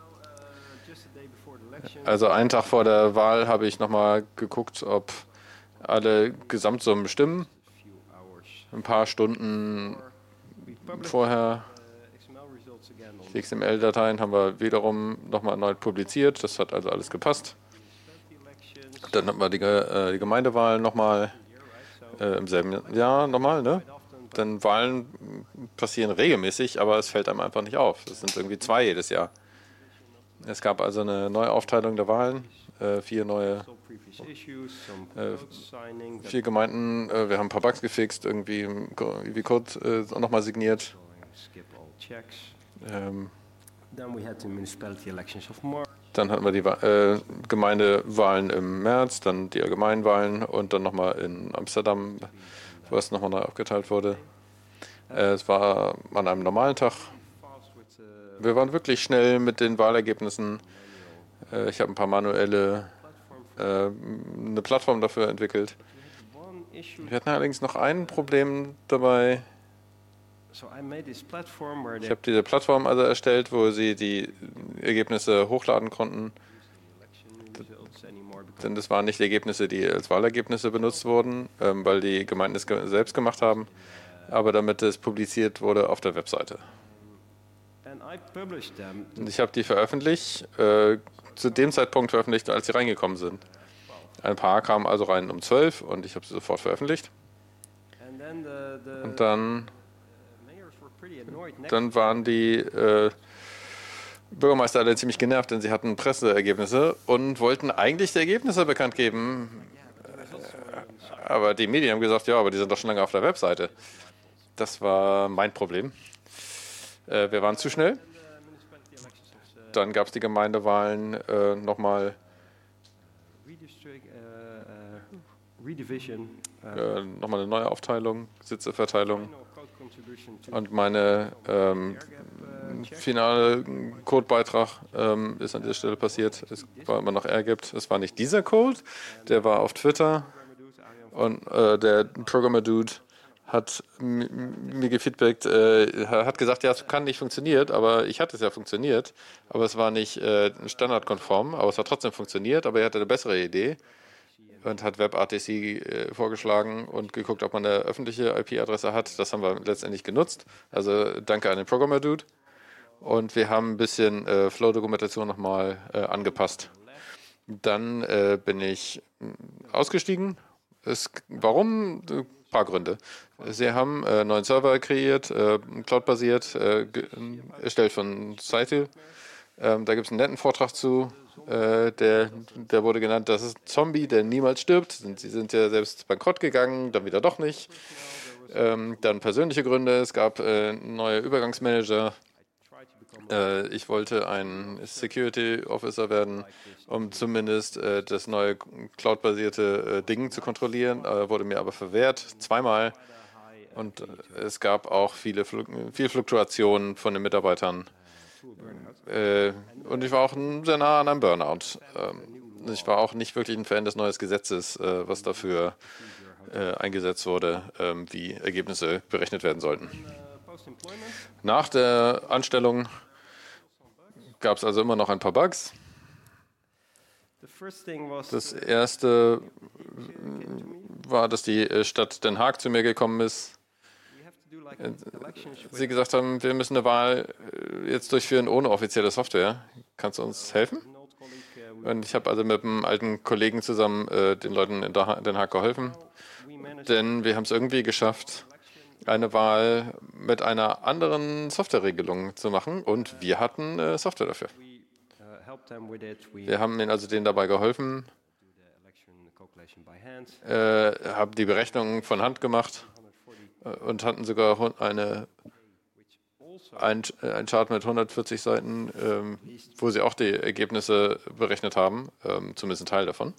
Also einen Tag vor der Wahl habe ich nochmal geguckt, ob alle Gesamtsummen stimmen. Ein paar Stunden vorher. Die XML-Dateien haben wir wiederum nochmal erneut publiziert. Das hat also alles gepasst. Dann hatten wir die Gemeindewahlen nochmal im selben Jahr nochmal, ne? Denn Wahlen passieren regelmäßig, aber es fällt einem einfach nicht auf. Es sind irgendwie 2 jedes Jahr. Es gab also eine Neuaufteilung der Wahlen, 4 Gemeinden. Wir haben ein paar Bugs gefixt, irgendwie Code nochmal signiert. Dann hatten wir die Gemeindewahlen im März, dann die Allgemeinwahlen und dann nochmal in Amsterdam, wo es nochmal neu aufgeteilt wurde. Es war an einem normalen Tag. Wir waren wirklich schnell mit den Wahlergebnissen. Ich habe ein paar manuelle, eine Plattform dafür entwickelt. Wir hatten allerdings noch ein Problem dabei. Ich habe diese Plattform also erstellt, wo sie die Ergebnisse hochladen konnten. Denn das waren nicht die Ergebnisse, die als Wahlergebnisse benutzt wurden, weil die Gemeinden es selbst gemacht haben, aber damit es publiziert wurde auf der Webseite. Und ich habe die veröffentlicht, zu dem Zeitpunkt veröffentlicht, als sie reingekommen sind. Ein paar kamen also rein um 12 und ich habe sie sofort veröffentlicht. Und dann waren die Bürgermeister alle ziemlich genervt, denn sie hatten Presseergebnisse und wollten eigentlich die Ergebnisse bekannt geben. Aber die Medien haben gesagt, ja, aber die sind doch schon lange auf der Webseite. Das war mein Problem. Wir waren zu schnell. Dann gab es die Gemeindewahlen nochmal eine neue Aufteilung, Sitzeverteilung. Und meine finale Codebeitrag ist an dieser Stelle passiert. Es war immer noch gibt. Es war nicht dieser Code, der war auf Twitter. Und der Programmer Dude, hat mir gefeedbackt, hat gesagt, ja, es kann nicht funktioniert, aber ich hatte es ja funktioniert, aber es war nicht standardkonform, aber es hat trotzdem funktioniert, aber er hatte eine bessere Idee und hat WebRTC vorgeschlagen und geguckt, ob man eine öffentliche IP-Adresse hat. Das haben wir letztendlich genutzt. Also danke an den Programmer-Dude. Und wir haben ein bisschen Flow-Dokumentation nochmal angepasst. Dann bin ich ausgestiegen. Warum? Ein paar Gründe. Sie haben einen neuen Server kreiert, Cloud-basiert, erstellt von Site. Da gibt es einen netten Vortrag zu. Der wurde genannt, das ist ein Zombie, der niemals stirbt. Sie sind ja selbst bankrott gegangen, dann wieder doch nicht. Dann persönliche Gründe. Es gab neue Übergangsmanager. Ich wollte ein Security Officer werden, um zumindest das neue Cloud-basierte Ding zu kontrollieren. Wurde mir aber verwehrt, zweimal. Und es gab auch viel Fluktuation von den Mitarbeitern. Und ich war auch sehr nah an einem Burnout. Ich war auch nicht wirklich ein Fan des neuen Gesetzes, was dafür eingesetzt wurde, wie Ergebnisse berechnet werden sollten. Nach der Anstellung gab es also immer noch ein paar Bugs. Das erste war, dass die Stadt Den Haag zu mir gekommen ist. Sie gesagt haben, wir müssen eine Wahl jetzt durchführen ohne offizielle Software. Kannst du uns helfen? Und ich habe also mit einem alten Kollegen zusammen den Leuten in Den Haag geholfen, denn wir haben es irgendwie geschafft, eine Wahl mit einer anderen Softwareregelung zu machen und wir hatten Software dafür. Wir haben denen dabei geholfen, haben die Berechnungen von Hand gemacht und hatten sogar ein Chart mit 140 Seiten, wo sie auch die Ergebnisse berechnet haben, zumindest ein Teil davon.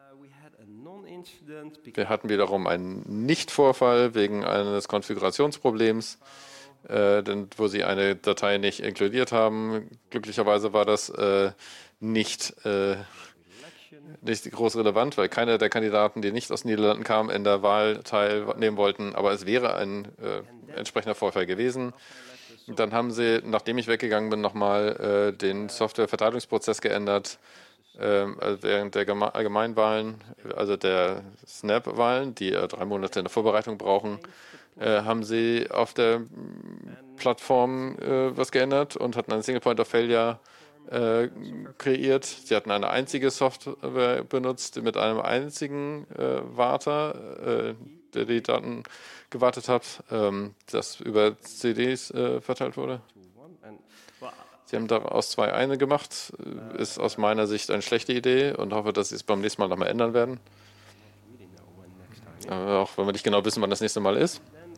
Wir hatten wiederum einen Nicht-Vorfall wegen eines Konfigurationsproblems, wo sie eine Datei nicht inkludiert haben. Glücklicherweise war das nicht groß relevant, weil keiner der Kandidaten, die nicht aus den Niederlanden kamen, in der Wahl teilnehmen wollten. Aber es wäre ein entsprechender Vorfall gewesen. Dann haben sie, nachdem ich weggegangen bin, nochmal den Softwareverteilungsprozess geändert. Während der Allgemeinwahlen, also der Snap-Wahlen, die 3 Monate in der Vorbereitung brauchen, haben sie auf der Plattform was geändert und hatten einen Single Point of Failure kreiert. Sie hatten eine einzige Software benutzt mit einem einzigen Warter, der die Daten gewartet hat, das über CDs verteilt wurde. Sie haben daraus 2 eine gemacht. Ist aus meiner Sicht eine schlechte Idee und hoffe, dass sie es beim nächsten Mal nochmal ändern werden. Aber auch wenn wir nicht genau wissen, wann das nächste Mal ist.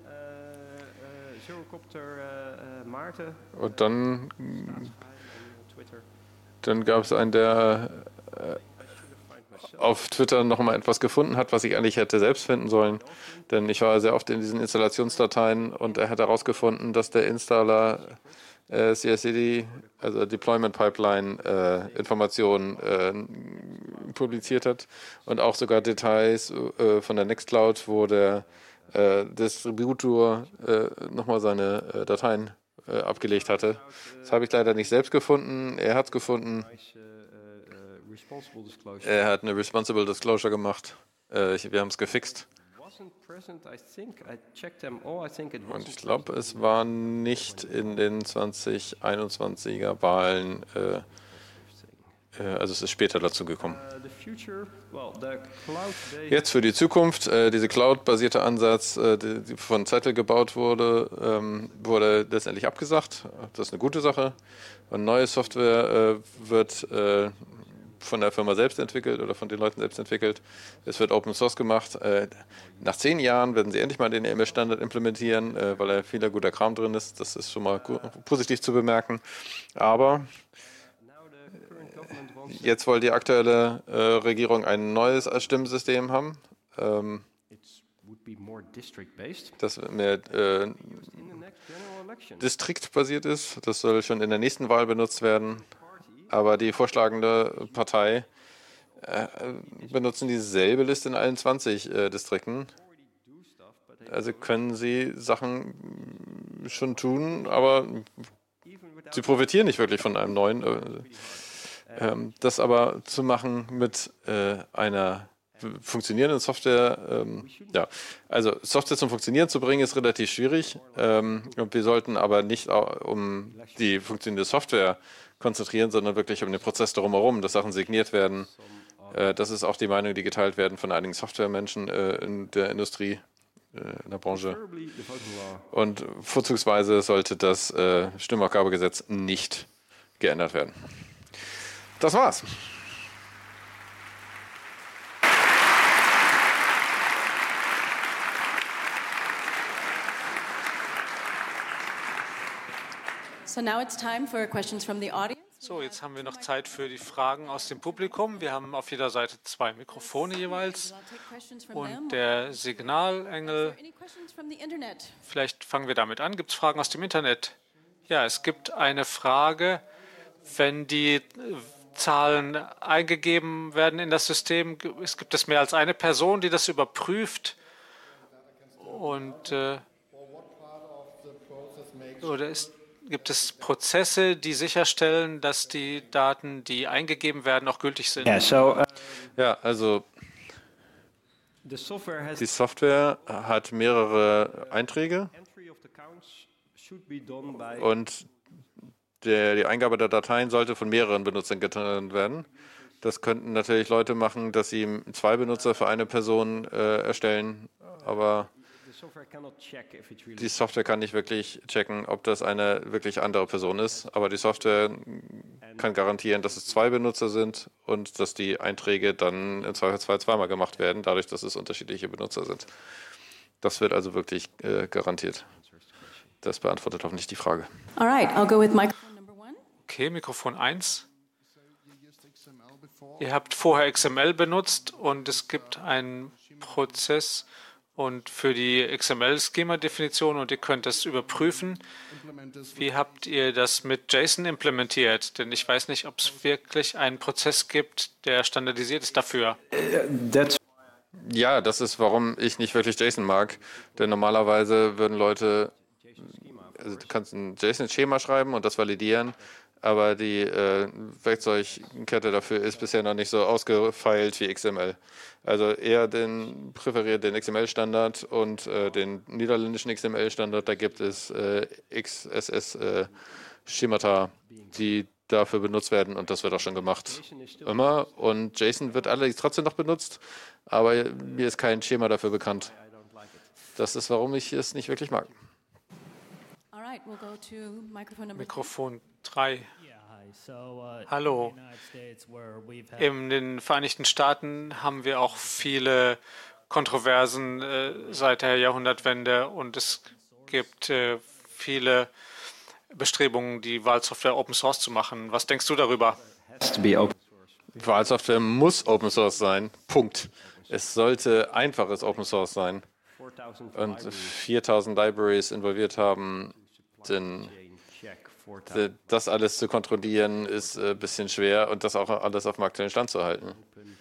Und dann gab es einen, der auf Twitter nochmal etwas gefunden hat, was ich eigentlich hätte selbst finden sollen. Denn ich war sehr oft in diesen Installationsdateien und er hat herausgefunden, dass der Installer CI/CD, also Deployment Pipeline, Informationen publiziert hat und auch sogar Details von der Nextcloud, wo der Distributor nochmal seine Dateien abgelegt hatte. Das habe ich leider nicht selbst gefunden. Er hat es gefunden. Er hat eine Responsible Disclosure gemacht. Wir haben es gefixt. Und ich glaube, es war nicht in den 2021er Wahlen, also es ist später dazu gekommen. Jetzt für die Zukunft, dieser Cloud-basierte Ansatz, die von Zettel gebaut wurde, wurde letztendlich abgesagt. Das ist eine gute Sache. Und neue Software wird von der Firma selbst entwickelt oder von den Leuten selbst entwickelt. Es wird Open Source gemacht. Nach 10 Jahren werden sie endlich mal den EML-Standard implementieren, weil da vieler guter Kram drin ist. Das ist schon mal positiv zu bemerken. Aber jetzt wollte die aktuelle Regierung ein neues Stimmensystem haben, das mehr distriktbasiert ist. Das soll schon in der nächsten Wahl benutzt werden. Aber die vorschlagende Partei benutzen dieselbe Liste in allen 20 Distrikten. Also können sie Sachen schon tun, aber sie profitieren nicht wirklich von einem neuen. Das aber zu machen mit einer funktionierenden Software, ja, also Software zum Funktionieren zu bringen, ist relativ schwierig. Und wir sollten aber nicht um die funktionierende Software konzentrieren, sondern wirklich um den Prozess drumherum, dass Sachen signiert werden. Das ist auch die Meinung, die geteilt werden von einigen Softwaremenschen in der Industrie, in der Branche. Und vorzugsweise sollte das Stimmabgabegesetz nicht geändert werden. Das war's. So now it's time for questions from the audience. So, jetzt haben wir noch Zeit für die Fragen aus dem Publikum. Wir haben auf jeder Seite 2 Mikrofone jeweils. Und der Signalengel, Any questions from the internet? vielleicht fangen wir damit an. Gibt es Fragen aus dem Internet? Ja, es gibt eine Frage, wenn die Zahlen eingegeben werden in das System, gibt es mehr als eine Person, die das überprüft? Und oder gibt es Prozesse, die sicherstellen, dass die Daten, die eingegeben werden, auch gültig sind? Ja, also die Software hat mehrere Einträge und die Eingabe der Dateien sollte von mehreren Benutzern getan werden. Das könnten natürlich Leute machen, dass sie 2 Benutzer für eine Person erstellen, aber die Software kann nicht wirklich checken, ob das eine wirklich andere Person ist. Aber die Software kann garantieren, dass es 2 Benutzer sind und dass die Einträge dann im Zweifelsfall zweimal gemacht werden, dadurch, dass es unterschiedliche Benutzer sind. Das wird also wirklich garantiert. Das beantwortet hoffentlich die Frage. All right, I'll go with microphone number 1. Okay, Mikrofon 1. Ihr habt vorher XML benutzt und es gibt einen Prozess und für die XML-Schema-Definition und ihr könnt das überprüfen. Wie habt ihr das mit JSON implementiert? Denn ich weiß nicht, ob es wirklich einen Prozess gibt, der standardisiert ist dafür. Ja, das ist, warum ich nicht wirklich JSON mag. Denn normalerweise würden Leute, also du kannst ein JSON-Schema schreiben und das validieren, aber die Werkzeugkette dafür ist bisher noch nicht so ausgefeilt wie XML. Also eher präferiert den XML-Standard und den niederländischen XML-Standard. Da gibt es XSS-Schemata, die dafür benutzt werden und das wird auch schon gemacht. Immer. Und JSON wird allerdings trotzdem noch benutzt, aber mir ist kein Schema dafür bekannt. Das ist, warum ich es nicht wirklich mag. All right, we'll go to microphone number 3. Mikrofon 3. Hallo. In den Vereinigten Staaten haben wir auch viele Kontroversen seit der Jahrhundertwende und es gibt viele Bestrebungen, die Wahlsoftware Open Source zu machen. Was denkst du darüber? Wahlsoftware muss Open Source sein. Punkt. Es sollte einfaches Open Source sein. Und 4000 Libraries involviert haben, denn das alles zu kontrollieren, ist ein bisschen schwer und das auch alles auf dem aktuellen Stand zu halten.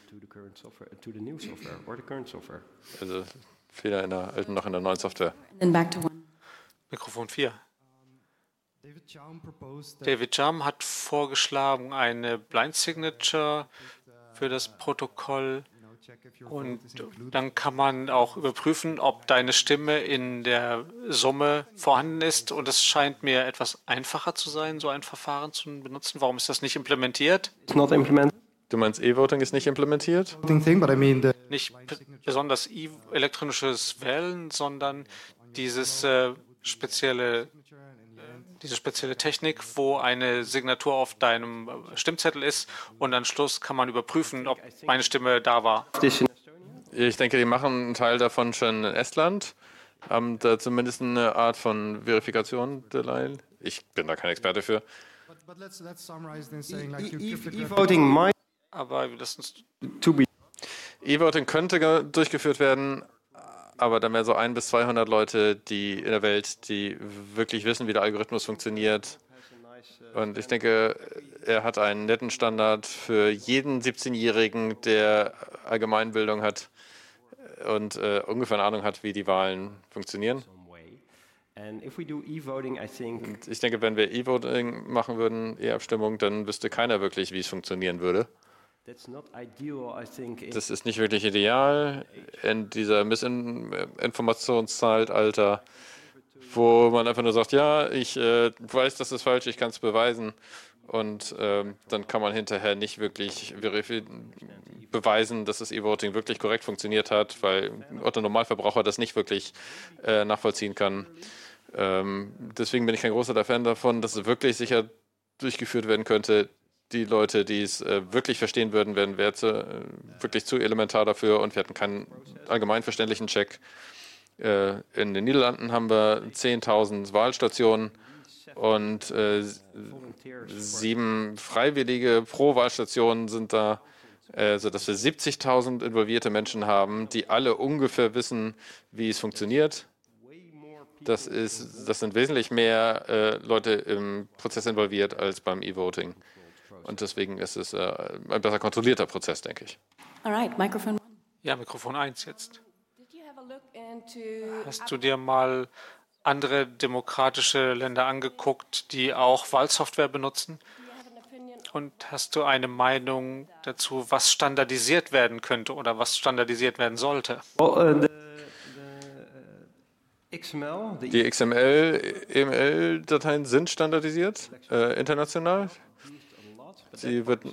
Also Fehler in der alten noch in der neuen Software. And then back to 1. Mikrofon 4. David Jam hat vorgeschlagen, eine Blind Signature für das Protokoll. Und dann kann man auch überprüfen, ob deine Stimme in der Summe vorhanden ist. Und es scheint mir etwas einfacher zu sein, so ein Verfahren zu benutzen. Warum ist das nicht implementiert? Du meinst, E-Voting ist nicht implementiert? Nicht besonders elektronisches Wählen, sondern diese spezielle Technik, wo eine Signatur auf deinem Stimmzettel ist und am Schluss kann man überprüfen, ob meine Stimme da war. Ich denke, die machen einen Teil davon schon in Estland, haben da zumindest eine Art von Verifikation. Ich bin da kein Experte für. Aber lass uns E-Voting könnte durchgeführt werden, aber dann wären so 100 bis 200 Leute, die in der Welt, die wirklich wissen, wie der Algorithmus funktioniert. Und ich denke, er hat einen netten Standard für jeden 17-Jährigen, der Allgemeinbildung hat. und ungefähr eine Ahnung hat, wie die Wahlen funktionieren. Und ich denke, wenn wir E-Voting machen würden, E-Abstimmung, dann wüsste keiner wirklich, wie es funktionieren würde. Das ist nicht wirklich ideal in dieser Missinformationszeitalter, wo man einfach nur sagt, ja, ich weiß, das ist falsch, ich kann es beweisen. Und dann kann man hinterher nicht wirklich beweisen, dass das E-Voting wirklich korrekt funktioniert hat, weil Otto Normalverbraucher das nicht wirklich nachvollziehen kann. Deswegen bin ich kein großer Fan davon, dass es wirklich sicher durchgeführt werden könnte. Die Leute, die es wirklich verstehen würden, wären wirklich zu elementar dafür und wir hätten keinen allgemeinverständlichen Check. In den Niederlanden haben wir 10.000 Wahlstationen und 7 Freiwillige pro Wahlstation sind da, sodass wir 70.000 involvierte Menschen haben, die alle ungefähr wissen, wie es funktioniert. Das sind wesentlich mehr Leute im Prozess involviert als beim E-Voting. Und deswegen ist es ein besser kontrollierter Prozess, denke ich. All right, Microphone 1. Ja, Mikrofon 1 jetzt. Did you have a look into Hast du dir mal andere demokratische Länder angeguckt, die auch Wahlsoftware benutzen? Und hast du eine Meinung dazu, was standardisiert werden könnte oder was standardisiert werden sollte? Die XML, EML-Dateien sind standardisiert, international. Das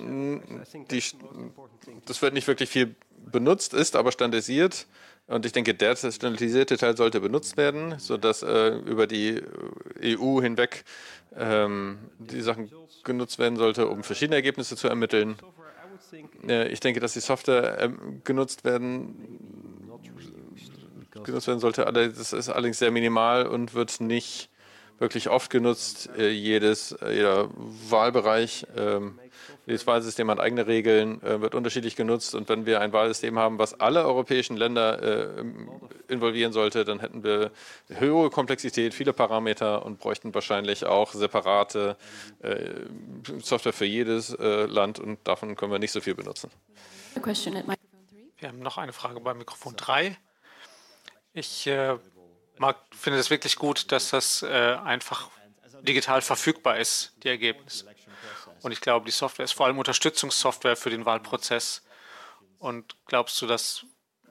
wird nicht wirklich viel benutzt, ist aber standardisiert. Und ich denke, der standardisierte Teil sollte benutzt werden, sodass über die EU hinweg die Sachen genutzt werden sollte, um verschiedene Ergebnisse zu ermitteln. Ich denke, dass die Software genutzt werden sollte. Das ist allerdings sehr minimal und wird nicht wirklich oft genutzt. Jeder Wahlbereich, jedes Wahlsystem hat eigene Regeln, wird unterschiedlich genutzt. Und wenn wir ein Wahlsystem haben, was alle europäischen Länder involvieren sollte, dann hätten wir hohe Komplexität, viele Parameter und bräuchten wahrscheinlich auch separate Software für jedes Land. Und davon können wir nicht so viel benutzen. Wir haben noch eine Frage bei Mikrofon 3. Ich finde es wirklich gut, dass das einfach digital verfügbar ist, die Ergebnisse. Und ich glaube, die Software ist vor allem Unterstützungssoftware für den Wahlprozess. Und glaubst du, dass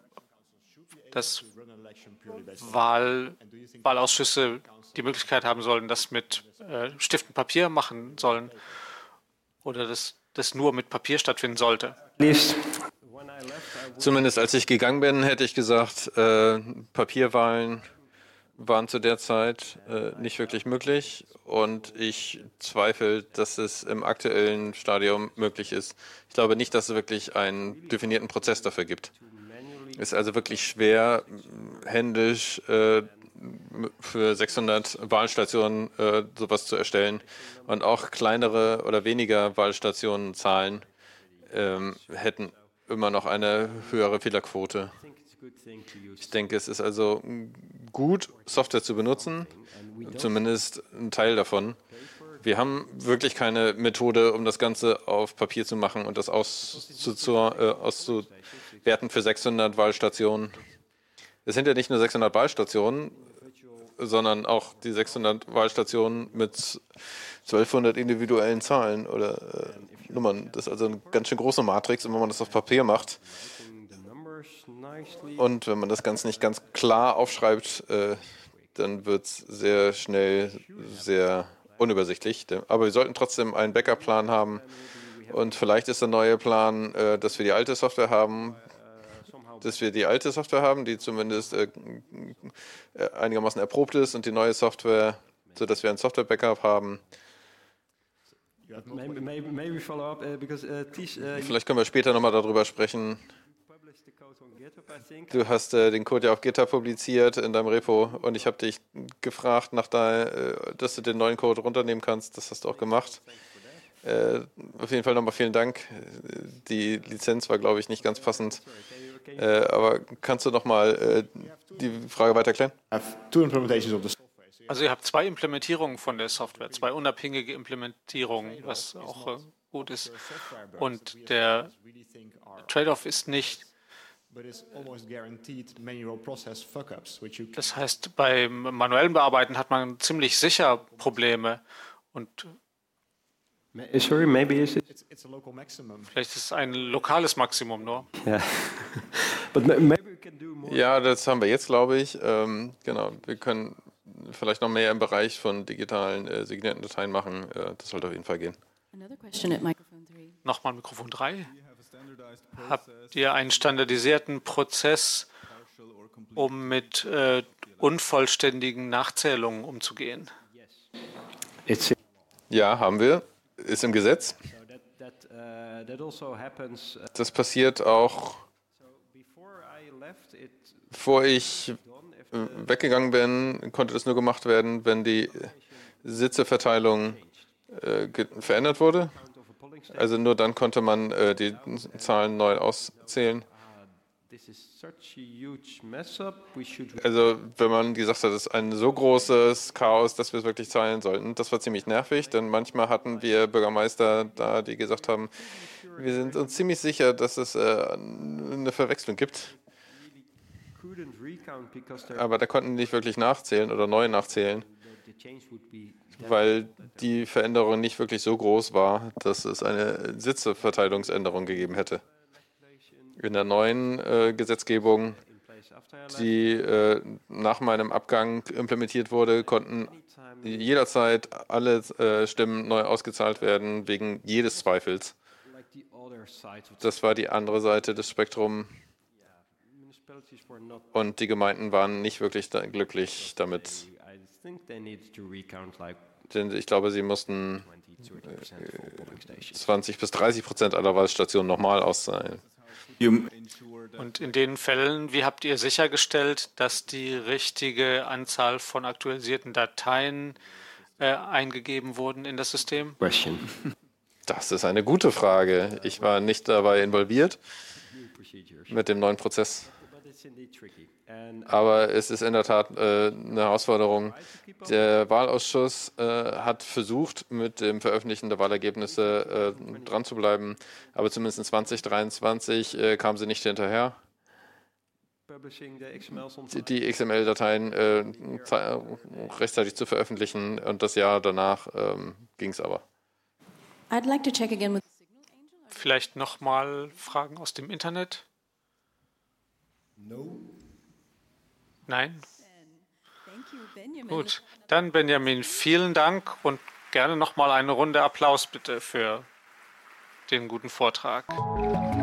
Wahlausschüsse die Möglichkeit haben sollen, das mit Stift und Papier machen sollen? Oder dass das nur mit Papier stattfinden sollte? Zumindest als ich gegangen bin, hätte ich gesagt, Papierwahlen waren zu der Zeit nicht wirklich möglich und ich zweifle, dass es im aktuellen Stadium möglich ist. Ich glaube nicht, dass es wirklich einen definierten Prozess dafür gibt. Es ist also wirklich schwer, händisch für 600 Wahlstationen sowas zu erstellen und auch kleinere oder weniger Wahlstationenzahlen hätten immer noch eine höhere Fehlerquote. Ich denke, es ist also gut, Software zu benutzen, zumindest ein Teil davon. Wir haben wirklich keine Methode, um das Ganze auf Papier zu machen und das auszuwerten für 600 Wahlstationen. Es sind ja nicht nur 600 Wahlstationen, sondern auch die 600 Wahlstationen mit 1200 individuellen Zahlen oder Nummern. Das ist also eine ganz schön große Matrix, und wenn man das auf Papier macht und wenn man das Ganze nicht ganz klar aufschreibt, dann wird es sehr schnell sehr unübersichtlich. Aber wir sollten trotzdem einen Backup-Plan haben und vielleicht ist der neue Plan, dass wir die alte Software haben, die zumindest einigermaßen erprobt ist, und die neue Software, sodass wir ein Software-Backup haben. Vielleicht können wir später nochmal darüber sprechen. Du hast den Code ja auf GitHub publiziert in deinem Repo und ich habe dich gefragt, dass du den neuen Code runternehmen kannst. Das hast du auch gemacht. Auf jeden Fall nochmal vielen Dank. Die Lizenz war, glaube ich, nicht ganz passend. Aber kannst du nochmal die Frage weiter klären? Also ihr habt 2 Implementierungen von der Software, 2 unabhängige Implementierungen, was auch gut ist. Und der Trade-off ist nicht, Das heißt, beim manuellen Bearbeiten hat man ziemlich sicher Probleme. Und Sorry, maybe is it? vielleicht ist es ein lokales Maximum nur. Yeah. But maybe we can do more. Ja, das haben wir jetzt, glaube ich. Genau, wir können vielleicht noch mehr im Bereich von digitalen signierten Dateien machen. Das sollte auf jeden Fall gehen. Another question at microphone 3. Nochmal Mikrofon 3. Habt ihr einen standardisierten Prozess, um mit unvollständigen Nachzählungen umzugehen? It's Ja, haben wir. Ist im Gesetz. that also happens. Das passiert auch, Before I left, it bevor ich weggegangen bin, konnte das nur gemacht werden, wenn die Sitzeverteilung verändert wurde. Also nur dann konnte man die Zahlen neu auszählen. this is such a huge mess up. We should. Also wenn man gesagt hat, es ist ein so großes Chaos, dass wir es wirklich zahlen sollten. Das war ziemlich nervig, denn manchmal hatten wir Bürgermeister da, die gesagt haben, wir sind uns ziemlich sicher, dass es eine Verwechslung gibt. Couldn't recount because Aber da konnten die nicht wirklich nachzählen oder neu nachzählen, the change would be. weil die Veränderung nicht wirklich so groß war, dass es eine Sitzeverteilungsänderung gegeben hätte. In der neuen Gesetzgebung, die nach meinem Abgang implementiert wurde, konnten jederzeit alle Stimmen neu ausgezahlt werden, wegen jedes Zweifels. Like the other side of Das war die andere Seite des Spektrums municipalities were not. und die Gemeinden waren nicht wirklich glücklich damit. I think they needed to recount like Denn ich glaube, sie mussten 20-30% for polling stations. 20-30% aller Wahlstationen nochmal auszahlen. Und in den Fällen, wie habt ihr sichergestellt, dass die richtige Anzahl von aktualisierten Dateien eingegeben wurden in das System? Question. Das ist eine gute Frage. Ich war nicht dabei involviert Procedures. mit dem neuen Prozess. But it's indeed tricky. And Aber es ist in der Tat eine Herausforderung. Der Wahlausschuss hat versucht, mit dem Veröffentlichen der Wahlergebnisse dran zu bleiben. Aber zumindest 2023 kamen sie nicht hinterher, publishing the XMLs on die XML-Dateien rechtzeitig zu veröffentlichen. Und das Jahr danach ging es aber. I'd like to check again with Vielleicht nochmal Fragen aus dem Internet? Nein? Thank you, Benjamin. Gut. Dann Benjamin, vielen Dank und gerne nochmal eine Runde Applaus bitte für den guten Vortrag.